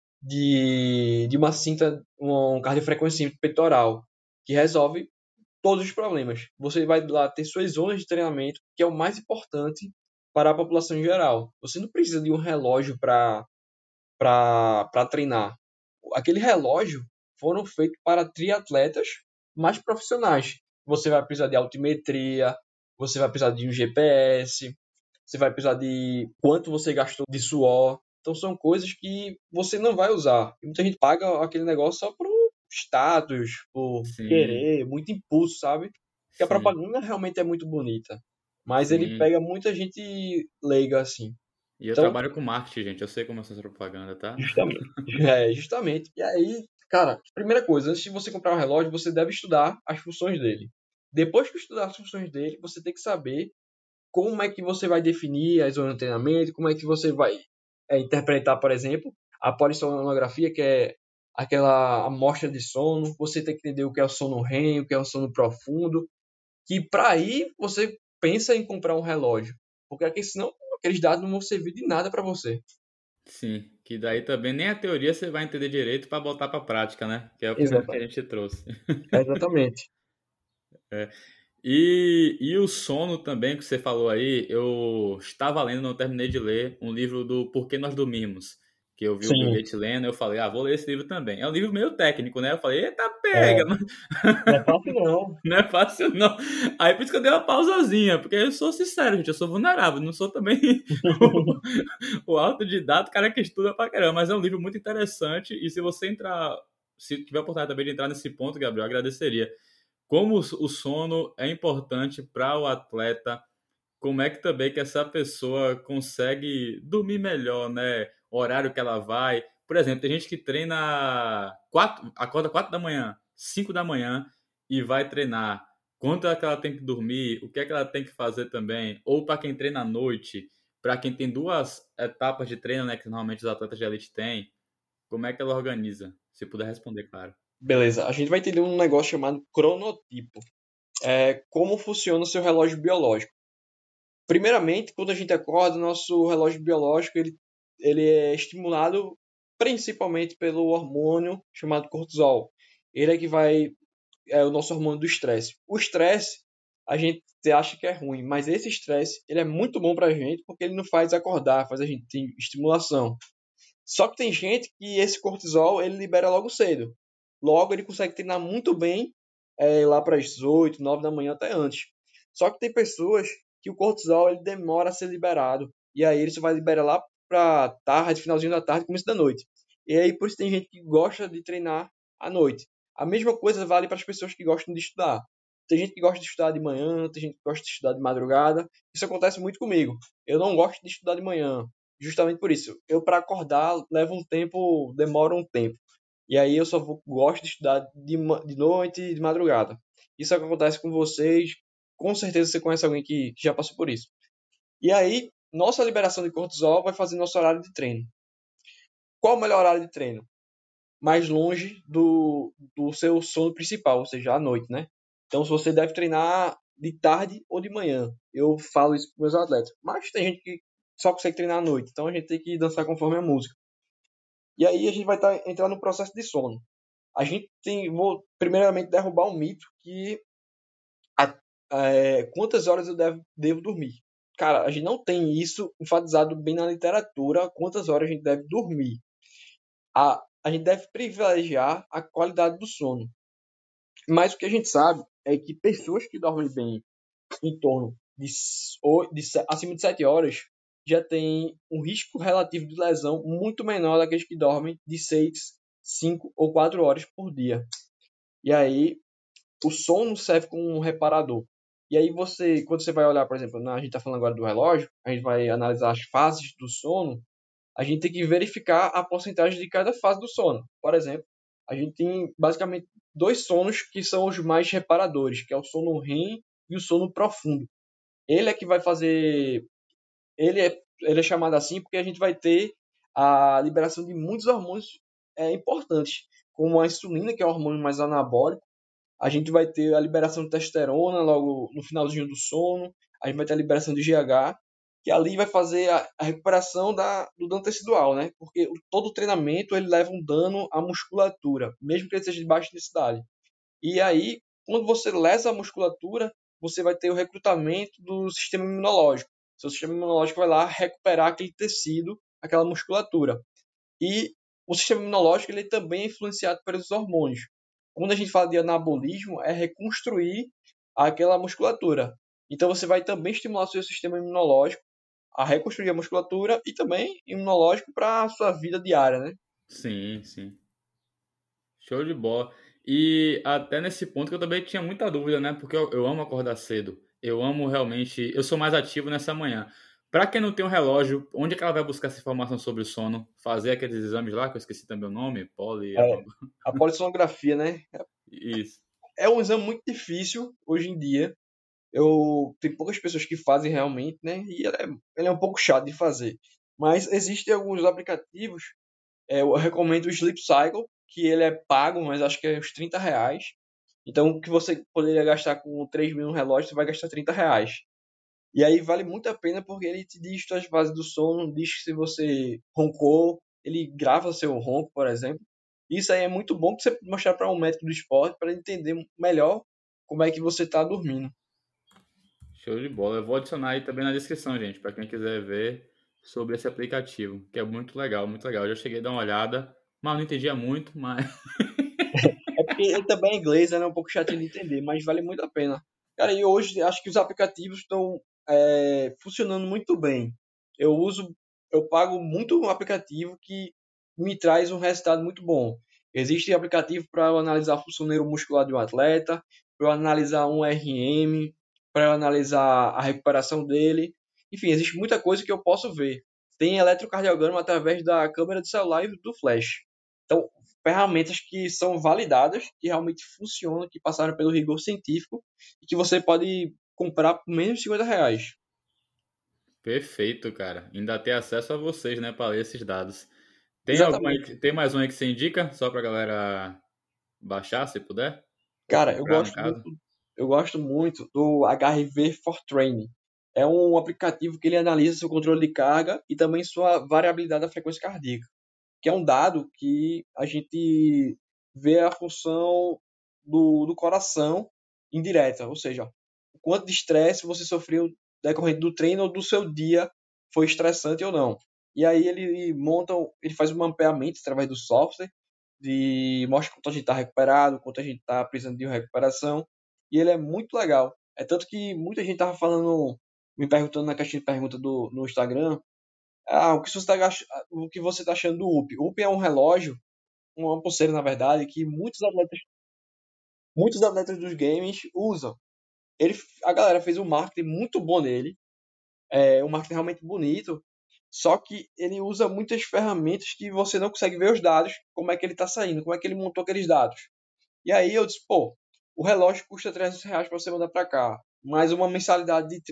[SPEAKER 2] de uma cinta, um cardiofrequência peitoral, que resolve todos os problemas. Você vai lá ter suas zonas de treinamento, que é o mais importante para a população em geral. Você não precisa de um relógio para treinar. Aquele relógio foram feitos para triatletas mais profissionais. Você vai precisar de altimetria, você vai precisar de um GPS, você vai precisar de quanto você gastou de suor. Então são coisas que você não vai usar. E muita gente paga aquele negócio só por status, por
[SPEAKER 1] sim,
[SPEAKER 2] querer, muito impulso, sabe? Porque a
[SPEAKER 1] sim,
[SPEAKER 2] propaganda realmente é muito bonita. Mas ele
[SPEAKER 1] sim.
[SPEAKER 2] pega muita gente leiga assim.
[SPEAKER 1] E eu
[SPEAKER 2] Então,
[SPEAKER 1] trabalho com marketing, gente. Eu sei como é essa propaganda, tá?
[SPEAKER 2] justamente. Justamente. E aí, cara, primeira coisa, antes de você comprar um relógio, você deve estudar as funções dele. Depois que estudar as funções dele, você tem que saber como é que você vai definir as zonas de treinamento, como é que você vai interpretar, por exemplo, a polissonografia, que é aquela amostra de sono. Você tem que entender o que é o sono REM, o que é o sono profundo, que para aí você pensa em comprar um relógio, porque aqui senão aqueles dados não vão servir de nada para você.
[SPEAKER 1] Sim, que daí também nem a teoria você vai entender direito para botar para prática, né? Que é o problema que a
[SPEAKER 2] Exatamente.
[SPEAKER 1] gente trouxe.
[SPEAKER 2] Exatamente.
[SPEAKER 1] E o sono também que você falou aí, eu estava lendo, não terminei de ler, um livro do Por que Nós Dormimos, que eu vi o Bill
[SPEAKER 2] Sim.
[SPEAKER 1] Gates lendo, eu falei, vou ler esse livro também. É um livro meio técnico, né? Eu falei, eita pega,
[SPEAKER 2] É,
[SPEAKER 1] mas
[SPEAKER 2] não é fácil não.
[SPEAKER 1] não é fácil não. Aí por isso que eu dei uma pausazinha, porque eu sou sincero, gente, eu sou vulnerável, não sou também o autodidata, cara que estuda pra caramba, mas é um livro muito interessante e se você entrar, se tiver a oportunidade também de entrar nesse ponto, Gabriel, eu agradeceria. Como o sono é importante para o atleta, como é que também que essa pessoa consegue dormir melhor, né? O horário que ela vai. Por exemplo, tem gente que treina acorda 4 da manhã, 5 da manhã e vai treinar. Quanto é que ela tem que dormir? O que é que ela tem que fazer também? Ou para quem treina à noite, para quem tem duas etapas de treino, né, que normalmente os atletas de elite têm, como é que ela organiza? Se puder responder, claro.
[SPEAKER 2] Beleza, a gente vai entender um negócio chamado cronotipo. É como funciona o seu relógio biológico. Primeiramente, quando a gente acorda, nosso relógio biológico ele é estimulado principalmente pelo hormônio chamado cortisol. Ele é que vai é o nosso hormônio do estresse. O estresse, a gente acha que é ruim, mas esse estresse, ele é muito bom pra gente porque ele não faz acordar, faz a gente ter estimulação. Só que tem gente que esse cortisol, ele libera logo cedo. Logo, ele consegue treinar muito bem lá para as 8, 9 da manhã, até antes. Só que tem pessoas que o cortisol ele demora a ser liberado. E aí ele só vai liberar lá para tarde, finalzinho da tarde, começo da noite. E aí por isso tem gente que gosta de treinar à noite. A mesma coisa vale para as pessoas que gostam de estudar. Tem gente que gosta de estudar de manhã, tem gente que gosta de estudar de madrugada. Isso acontece muito comigo. Eu não gosto de estudar de manhã, justamente por isso. Eu, para acordar, leva um tempo, demora um tempo. E aí eu só gosto de estudar de noite e de madrugada. Isso é o que acontece com vocês. Com certeza você conhece alguém que já passou por isso. E aí, nossa liberação de cortisol vai fazer nosso horário de treino. Qual o melhor horário de treino? Mais longe do seu sono principal, ou seja, à noite, né? Então, se você deve treinar de tarde ou de manhã. Eu falo isso para meus atletas. Mas tem gente que só consegue treinar à noite. Então, a gente tem que dançar conforme a música. E aí, a gente vai entrar no processo de sono. A gente vou primeiramente derrubar um mito que quantas horas eu devo dormir. Cara, a gente não tem isso enfatizado bem na literatura, quantas horas a gente deve dormir. A gente deve privilegiar a qualidade do sono. Mas o que a gente sabe é que pessoas que dormem bem em torno acima de 7 horas já têm um risco relativo de lesão muito menor daqueles que dormem de 6, 5 ou 4 horas por dia. E aí, o sono serve como um reparador. E aí quando você vai olhar, por exemplo, a gente está falando agora do relógio, a gente vai analisar as fases do sono, a gente tem que verificar a porcentagem de cada fase do sono. Por exemplo, a gente tem basicamente dois sonos que são os mais reparadores, que é o sono REM e o sono profundo. Ele é que vai fazer, ele é chamado assim porque a gente vai ter a liberação de muitos hormônios importantes, como a insulina, que é o hormônio mais anabólico. A gente vai ter a liberação de testosterona logo no finalzinho do sono, a gente vai ter a liberação de GH, que ali vai fazer a recuperação do dano tecidual, né? Porque todo treinamento ele leva um dano à musculatura, mesmo que ele seja de baixa intensidade. E aí, quando você lesa a musculatura, você vai ter o recrutamento do sistema imunológico. Seu sistema imunológico vai lá recuperar aquele tecido, aquela musculatura. E o sistema imunológico ele também é influenciado pelos hormônios. Quando a gente fala de anabolismo, é reconstruir aquela musculatura. Então você vai também estimular o seu sistema imunológico a reconstruir a musculatura e também imunológico para a sua vida diária, né?
[SPEAKER 1] Sim, sim. Show de bola. E até nesse ponto que eu também tinha muita dúvida, né? Porque eu amo acordar cedo. Eu amo realmente. Eu sou mais ativo nessa manhã. Pra quem não tem um relógio, onde é que ela vai buscar essa informação sobre o sono? Fazer aqueles exames lá, que eu esqueci também o nome, poli,
[SPEAKER 2] É, a polissonografia, né?
[SPEAKER 1] Isso.
[SPEAKER 2] É um exame muito difícil hoje em dia. Tem poucas pessoas que fazem realmente, né? E ele é um pouco chato de fazer. Mas existem alguns aplicativos. Eu recomendo o Sleep Cycle, que ele é pago, mas acho que é uns R$ 30. Então, o que você poderia gastar com 3 mil no relógio, você vai gastar R$ 30. E aí vale muito a pena porque ele te diz suas fases do sono, diz se você roncou, ele grava seu ronco, por exemplo. Isso aí é muito bom que você mostrar para um médico do esporte para entender melhor como é que você está dormindo.
[SPEAKER 1] Show de bola. Eu vou adicionar aí também na descrição, gente, para quem quiser ver sobre esse aplicativo, que é muito legal, muito legal. Eu já cheguei a dar uma olhada, mas não entendia muito, mas
[SPEAKER 2] É porque ele também é inglês, né? É um pouco chatinho de entender, mas vale muito a pena. Cara, e hoje acho que os aplicativos estão funcionando muito bem. Eu uso, eu pago muito um aplicativo que me traz um resultado muito bom. Existe aplicativo para eu analisar a função neuromuscular de um atleta, para eu analisar um RM, para eu analisar a recuperação dele. Enfim, existe muita coisa que eu posso ver. Tem eletrocardiograma através da câmera de celular e do flash. Então, ferramentas que são validadas, que realmente funcionam, que passaram pelo rigor científico e que você pode comprar por menos de R$ 50.
[SPEAKER 1] perfeito, cara. Ainda ter acesso a vocês, né, para ler esses dados. Tem alguma aí,
[SPEAKER 2] Exatamente.
[SPEAKER 1] tem mais um aí que você indica, só pra galera baixar, se puder? Ou
[SPEAKER 2] Cara,
[SPEAKER 1] comprar, no caso?
[SPEAKER 2] eu gosto muito do HRV for Training. É um aplicativo que ele analisa seu controle de carga e também sua variabilidade da frequência cardíaca. que é um dado que a gente vê a função do coração indireta, ou seja, o quanto de estresse você sofreu decorrente do treino ou do seu dia foi estressante ou não. E aí ele faz um mapeamento através do software, mostra quanto a gente está recuperado, quanto a gente está precisando de uma recuperação, e ele é muito legal. É tanto que muita gente estava falando, me perguntando na caixinha de pergunta no Instagram, o que você está achando do UP? O UP é um relógio, uma pulseira, na verdade, que muitos atletas dos games usam. A galera fez um marketing muito bom nele, um marketing realmente bonito, só que ele usa muitas ferramentas que você não consegue ver os dados, como é que ele está saindo, como é que ele montou aqueles dados. E aí eu disse, pô, o relógio custa R$ 300 para você mandar para cá, mais uma mensalidade de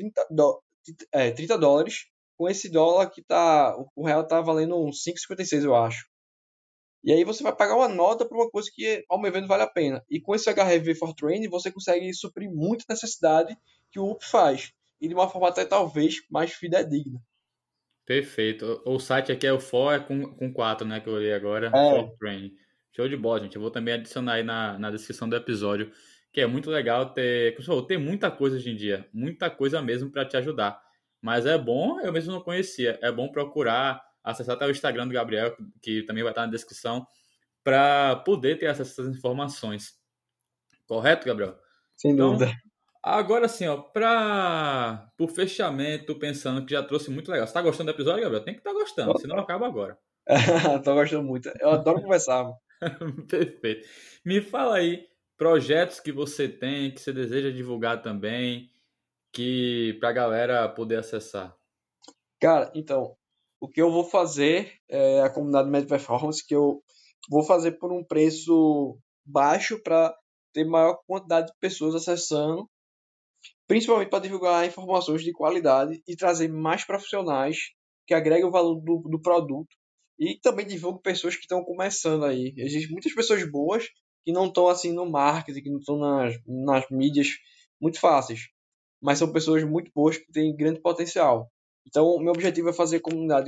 [SPEAKER 2] $30, com esse dólar que o real tá valendo uns 5,56, eu acho. E aí você vai pagar uma nota para uma coisa que, ao meu ver, não vale a pena. E com esse HRV for Training, você consegue suprir muita necessidade que o UP faz. E de uma forma até talvez mais fidedigna.
[SPEAKER 1] Perfeito. O site aqui é o For, é com 4, né, que eu olhei agora, For
[SPEAKER 2] É,
[SPEAKER 1] Training. Show de bola, gente. Eu vou também adicionar aí na descrição do episódio, que é muito legal ter, pessoal, tem muita coisa hoje em dia, muita coisa mesmo para te ajudar. Mas é bom, eu mesmo não conhecia, é bom procurar, acessar até o Instagram do Gabriel, que também vai estar na descrição, para poder ter acesso a essas informações. Correto, Gabriel?
[SPEAKER 2] sem
[SPEAKER 1] Então,
[SPEAKER 2] dúvida.
[SPEAKER 1] agora sim, ó, pro fechamento, pensando que já trouxe muito legal. Você tá gostando do episódio, Gabriel? Tem que estar gostando, senão acaba agora.
[SPEAKER 2] Tô gostando muito. Eu adoro conversar.
[SPEAKER 1] Perfeito. Me fala aí, projetos que você tem, que você deseja divulgar também, que pra galera poder acessar.
[SPEAKER 2] Cara, então, o que eu vou fazer é a comunidade Med Performance, que eu vou fazer por um preço baixo para ter maior quantidade de pessoas acessando, principalmente para divulgar informações de qualidade e trazer mais profissionais que agreguem o valor do produto e também divulgue pessoas que estão começando aí. Existem muitas pessoas boas que não estão assim no marketing, que não estão nas mídias muito fáceis, mas são pessoas muito boas que têm grande potencial. Então, o meu objetivo é fazer comunidade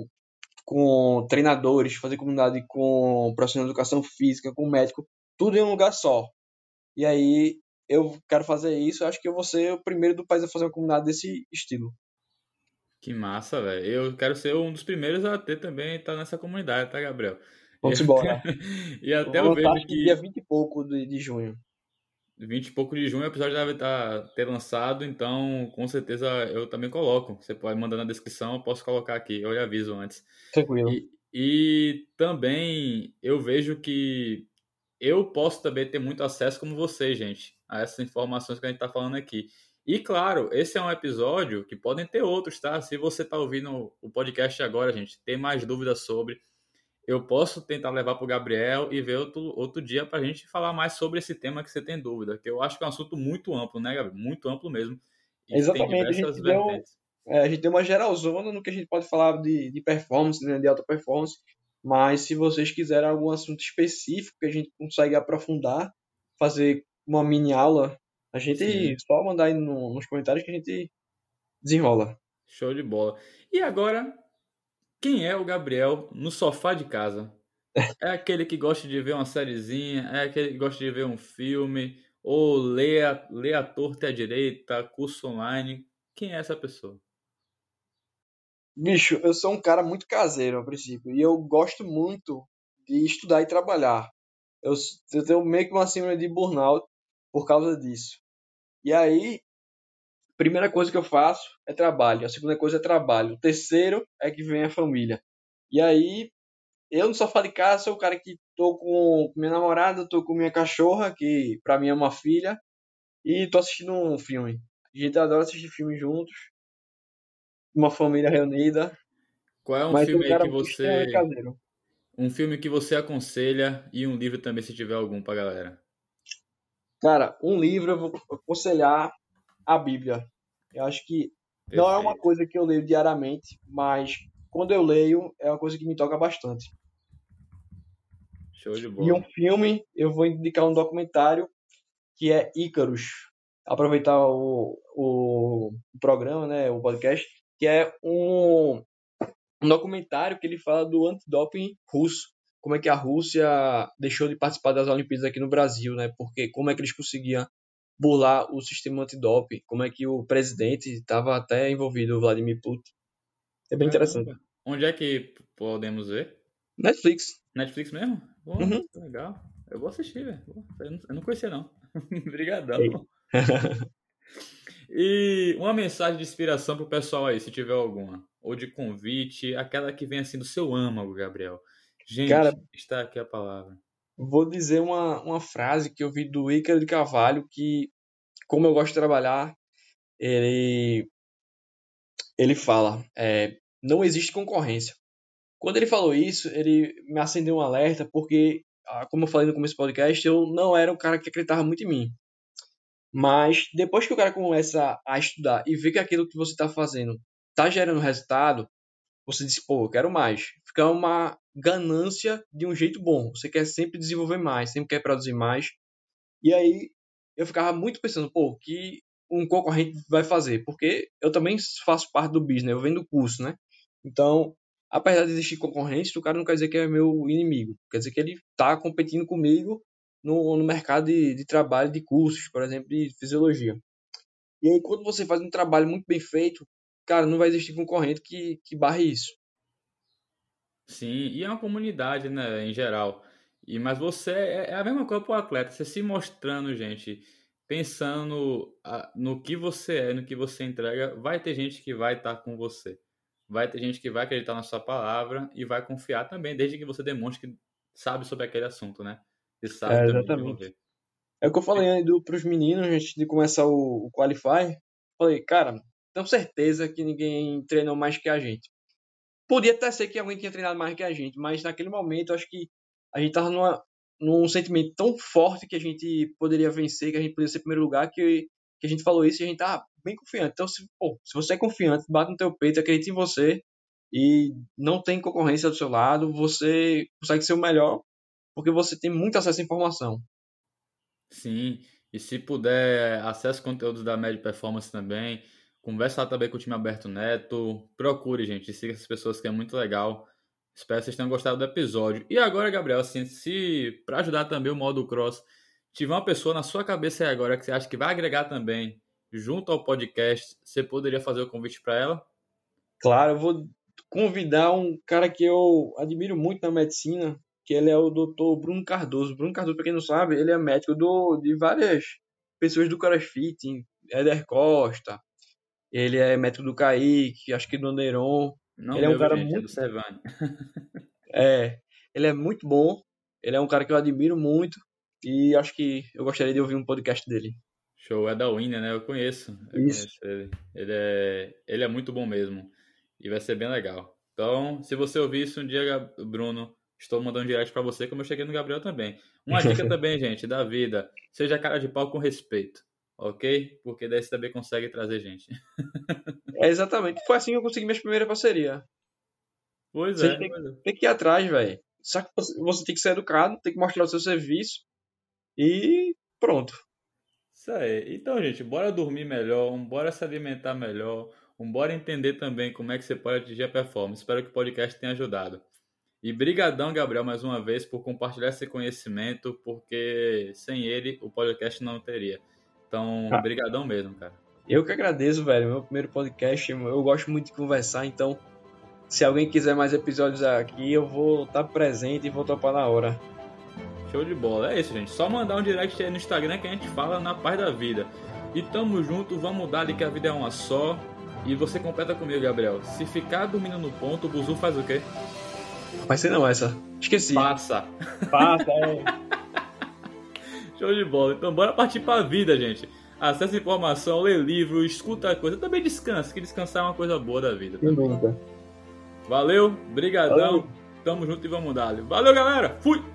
[SPEAKER 2] com treinadores, fazer comunidade com profissionais de educação física, com médico, tudo em um lugar só. E aí eu quero fazer isso, acho que eu vou ser o primeiro do país a fazer uma comunidade desse estilo.
[SPEAKER 1] Que massa, velho. Eu quero ser um dos primeiros a ter também, estar nessa comunidade, tá, Gabriel? E
[SPEAKER 2] Vamos
[SPEAKER 1] até,
[SPEAKER 2] embora.
[SPEAKER 1] e
[SPEAKER 2] Eu
[SPEAKER 1] até
[SPEAKER 2] vou
[SPEAKER 1] eu
[SPEAKER 2] lançar
[SPEAKER 1] vejo
[SPEAKER 2] acho que dia
[SPEAKER 1] que
[SPEAKER 2] 20 e pouco de junho.
[SPEAKER 1] 20 e pouco de junho o episódio deve ter lançado, então com certeza eu também coloco. Você pode mandar na descrição, eu posso colocar aqui, eu lhe aviso antes.
[SPEAKER 2] Tranquilo.
[SPEAKER 1] E também eu vejo que eu posso também ter muito acesso, como você, gente, a essas informações que a gente está falando aqui. E claro, esse é um episódio que podem ter outros, tá? Se você está ouvindo o podcast agora, gente, tem mais dúvidas sobre, eu posso tentar levar para o Gabriel e ver outro dia para a gente falar mais sobre esse tema que você tem dúvida, que eu acho que é um assunto muito amplo, né, Gabriel? Muito amplo mesmo, e que tem
[SPEAKER 2] Exatamente,
[SPEAKER 1] diversas vertentes.
[SPEAKER 2] a gente deu uma geralzona no que a gente pode falar de performance, né, de alta performance, mas se vocês quiserem algum assunto específico que a gente consegue aprofundar, fazer uma mini aula, a gente
[SPEAKER 1] Sim,
[SPEAKER 2] só mandar aí nos comentários que a gente desenrola.
[SPEAKER 1] show de bola. E agora, quem é o Gabriel no sofá de casa? É aquele que gosta de ver uma sériezinha, é aquele que gosta de ver um filme, ou lê a torta e a direita, curso online. Quem é essa pessoa?
[SPEAKER 2] Bicho, eu sou um cara muito caseiro, a princípio, e eu gosto muito de estudar e trabalhar. Eu tenho meio que uma síndrome de burnout por causa disso. E aí, primeira coisa que eu faço é trabalho, a segunda coisa é trabalho, o terceiro é que vem a família. E aí, eu no sofá de casa sou o cara que tô com minha namorada, tô com minha cachorra, que pra mim é uma filha, e tô assistindo um filme. A gente adora assistir filmes juntos, uma família reunida,
[SPEAKER 1] Qual é um
[SPEAKER 2] mas sou um
[SPEAKER 1] filme aí
[SPEAKER 2] cara
[SPEAKER 1] que
[SPEAKER 2] extremamente
[SPEAKER 1] você,
[SPEAKER 2] caseiro.
[SPEAKER 1] um filme que você aconselha e um livro também, se tiver algum pra galera?
[SPEAKER 2] Cara, um livro eu vou aconselhar a Bíblia. Eu acho que não é uma
[SPEAKER 1] Perfeito.
[SPEAKER 2] coisa que eu leio diariamente, mas quando eu leio é uma coisa que me toca bastante.
[SPEAKER 1] Show de
[SPEAKER 2] E um
[SPEAKER 1] bola.
[SPEAKER 2] filme, eu vou indicar um documentário que é Ícaros. Aproveitar o programa, né, o podcast, que é um documentário que ele fala do antidoping russo. Como é que a Rússia deixou de participar das Olimpíadas aqui no Brasil, né? Porque como é que eles conseguiam burlar o sistema antidoping? Como é que o presidente estava até envolvido, o Vladimir Putin? É bem interessante.
[SPEAKER 1] Caramba. Onde é que podemos ver?
[SPEAKER 2] Netflix.
[SPEAKER 1] Netflix mesmo? Pô,
[SPEAKER 2] Uhum.
[SPEAKER 1] legal. Eu vou assistir, velho. Eu não conhecia, não.
[SPEAKER 2] Ei.
[SPEAKER 1] Obrigadão. E uma mensagem de inspiração pro pessoal aí, se tiver alguma. Ou de convite, aquela que vem assim do seu âmago, Gabriel.
[SPEAKER 2] Cara,
[SPEAKER 1] Gente, está aqui a palavra.
[SPEAKER 2] vou dizer uma frase que eu vi do Ícaro de Carvalho, que, como eu gosto de trabalhar, ele, ele fala, não existe concorrência. Quando ele falou isso, ele me acendeu um alerta, porque, como eu falei no começo do podcast, eu não era um cara que acreditava muito em mim. Mas depois que o cara começa a estudar e vê que aquilo que você está fazendo está gerando resultado, você diz, pô, eu quero mais. Fica uma ganância de um jeito bom. Você quer sempre desenvolver mais, sempre quer produzir mais. E aí eu ficava muito pensando, pô, o que um concorrente vai fazer? Porque eu também faço parte do business, eu vendo curso, né? Então, apesar de existir concorrência, o cara não quer dizer que é meu inimigo. Quer dizer que ele está competindo comigo no mercado de trabalho de cursos, por exemplo, de fisiologia. E aí, quando você faz um trabalho muito bem feito, cara, não vai existir concorrente que barre isso.
[SPEAKER 1] Sim, e é uma comunidade, né, em geral. Mas você é a mesma coisa pro atleta, você se mostrando, gente, pensando no que você é, no que você entrega, vai ter gente que vai estar com você. Vai ter gente que vai acreditar na sua palavra e vai confiar também, desde que você demonstre que sabe sobre aquele assunto, né? E sabe
[SPEAKER 2] É,
[SPEAKER 1] também
[SPEAKER 2] exatamente.
[SPEAKER 1] desenvolver.
[SPEAKER 2] É o que eu falei ainda para os meninos antes de começar o Qualify. Falei, cara, tenho certeza que ninguém treinou mais que a gente. Podia até ser que alguém tinha treinado mais que a gente, mas naquele momento eu acho que a gente tava num sentimento tão forte que a gente poderia vencer, que a gente poderia ser primeiro lugar, que a gente falou isso e a gente tá bem confiante. Então, se você é confiante, bate no teu peito, acredita em você e não tem concorrência do seu lado, você consegue ser o melhor porque você tem muito acesso à informação.
[SPEAKER 1] Sim, e se puder, acesse conteúdos da Média Performance também. Conversa lá também com o time Aberto Neto. Procure, gente, siga essas pessoas que é muito legal. Espero que vocês tenham gostado do episódio. E agora, Gabriel, assim, se para ajudar também o modo cross, tiver uma pessoa na sua cabeça aí agora que você acha que vai agregar também junto ao podcast, você poderia fazer o convite para ela?
[SPEAKER 2] Claro, eu vou convidar um cara que eu admiro muito na medicina, que ele é o doutor Bruno Cardoso. Bruno Cardoso, para quem não sabe, ele é médico de várias pessoas do CrossFit, Éder Costa, ele é médico do Kaique, acho que do Neiron.
[SPEAKER 1] Não
[SPEAKER 2] Ele é um
[SPEAKER 1] meu, viu,
[SPEAKER 2] cara
[SPEAKER 1] gente, é do
[SPEAKER 2] muito,
[SPEAKER 1] Servane.
[SPEAKER 2] é, ele é muito bom, ele é um cara que eu admiro muito e acho que eu gostaria de ouvir um podcast dele.
[SPEAKER 1] Show, é da Winner, né? Eu
[SPEAKER 2] Isso.
[SPEAKER 1] conheço ele. Ele é muito bom mesmo. E vai ser bem legal. Então, se você ouvir isso um dia, Bruno, estou mandando direct pra você, como eu cheguei no Gabriel também. Uma dica também, gente, da vida. Seja cara de pau com respeito, ok? Porque daí você também consegue trazer gente.
[SPEAKER 2] É exatamente. Foi assim que eu consegui minha primeira parceria.
[SPEAKER 1] Pois
[SPEAKER 2] Você
[SPEAKER 1] é,
[SPEAKER 2] tem,
[SPEAKER 1] pois é.
[SPEAKER 2] tem que ir atrás, velho. Só que você tem que ser educado, tem que mostrar o seu serviço e pronto.
[SPEAKER 1] Isso aí. Então, gente, bora dormir melhor, bora se alimentar melhor, bora entender também como é que você pode atingir a performance. Espero que o podcast tenha ajudado. E brigadão, Gabriel, mais uma vez por compartilhar esse conhecimento, porque sem ele o podcast não teria. Então,
[SPEAKER 2] Ah,
[SPEAKER 1] brigadão mesmo, cara.
[SPEAKER 2] eu que agradeço, velho. Meu primeiro podcast, eu gosto muito de conversar, então se alguém quiser mais episódios aqui, eu vou estar presente e vou topar na hora.
[SPEAKER 1] Show de bola. É isso, gente. Só mandar um direct aí no Instagram que a gente fala na paz da vida. E tamo junto, vamos dar ali que a vida é uma só. E você completa comigo, Gabriel. Se ficar dormindo no ponto, o Buzu faz o quê?
[SPEAKER 2] Vai ser não essa. Esqueci.
[SPEAKER 1] Passa.
[SPEAKER 2] Passa, é.
[SPEAKER 1] Show de bola. Então bora partir pra vida, gente. Acesse informação, lê livro, escuta coisa. Também descansa, que descansar é uma coisa boa da vida
[SPEAKER 2] Sem
[SPEAKER 1] também.
[SPEAKER 2] dúvida.
[SPEAKER 1] Valeu, brigadão.
[SPEAKER 2] Valeu.
[SPEAKER 1] Tamo junto e vamos dar. Valeu, galera. Fui!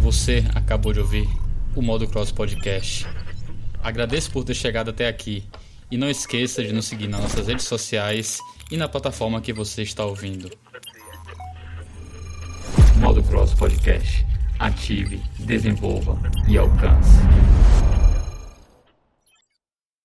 [SPEAKER 1] Você acabou de ouvir o Modo Cross Podcast. Agradeço por ter chegado até aqui e não esqueça de nos seguir nas nossas redes sociais e na plataforma que você está ouvindo. Modo Cross Podcast. Ative, desenvolva e alcance.